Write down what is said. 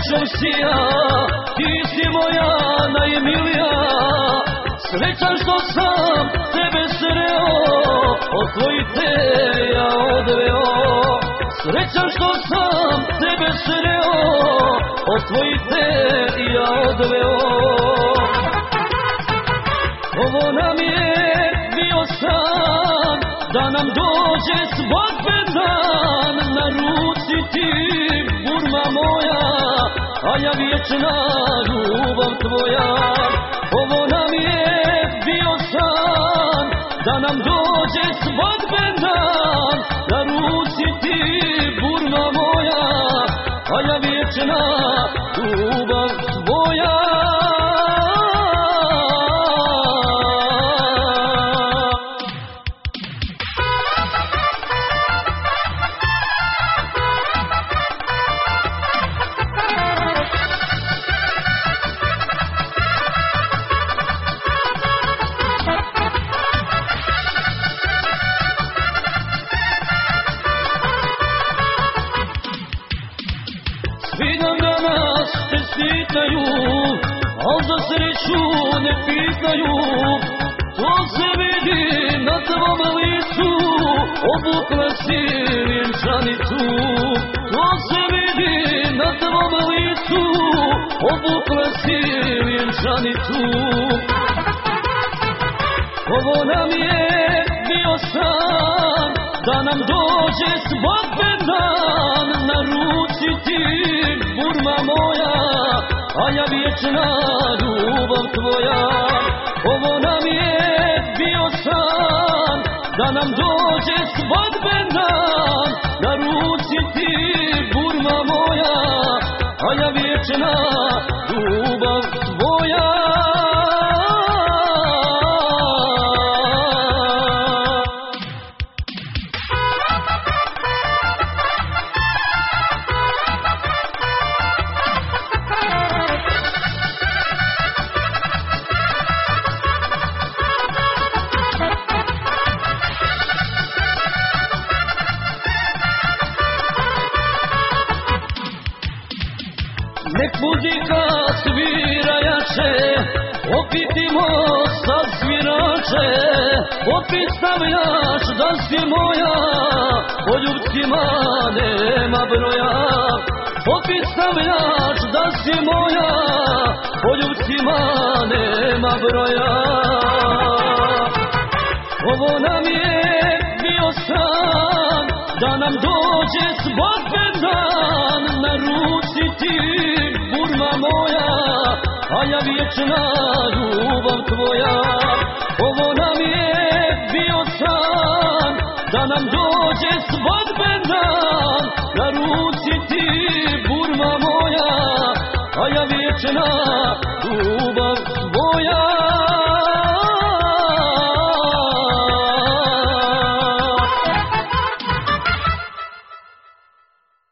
srećom si ja, ti si moja najmilija. Srećan što sam tebe sreo, od tvojih te ja odveo. Srećan što sam tebe sreo, od tvojih te ja odveo. Ovo nam je bio san, da nam dođe svadben dan. Na ruci ti burma moja, a ja vječna ljubav tvoja. Ovo nam je bio san, da nam dođe svadben dan. Na ruci ti burma moja, a ja vječna ljubav tvoja. Svi dan danas čestitaju, al za sreću ne pitaju. To se vidi na tvom licu, obukla si vjenčanicu. To se vidi na tvom licu, obukla si vjenčanicu. Ovo nam je bio san, da nam dođe svadben dan. Na ruci ti burma moja, a ja vječna ljubav tvoja. Ovo nam je bio san, da nam dođe svadben dan. Na ruci ti burma moja, a ja vječna ljubav tvoja. Nek muzika svira jače, opitimo sad svirače. Opit stavljaš da si moja, po ljubcima nema broja. Opit stavljaš da si moja, po ljubcima nema broja. Ovo nam je bio san, da nam dođe svadben dan. Na ruci ti burma moja, a ja vječna ljubav tvoja. Ovo nam je bio san, da nam dođe svadben dan. Na ruci ti burma moja, a ja vječna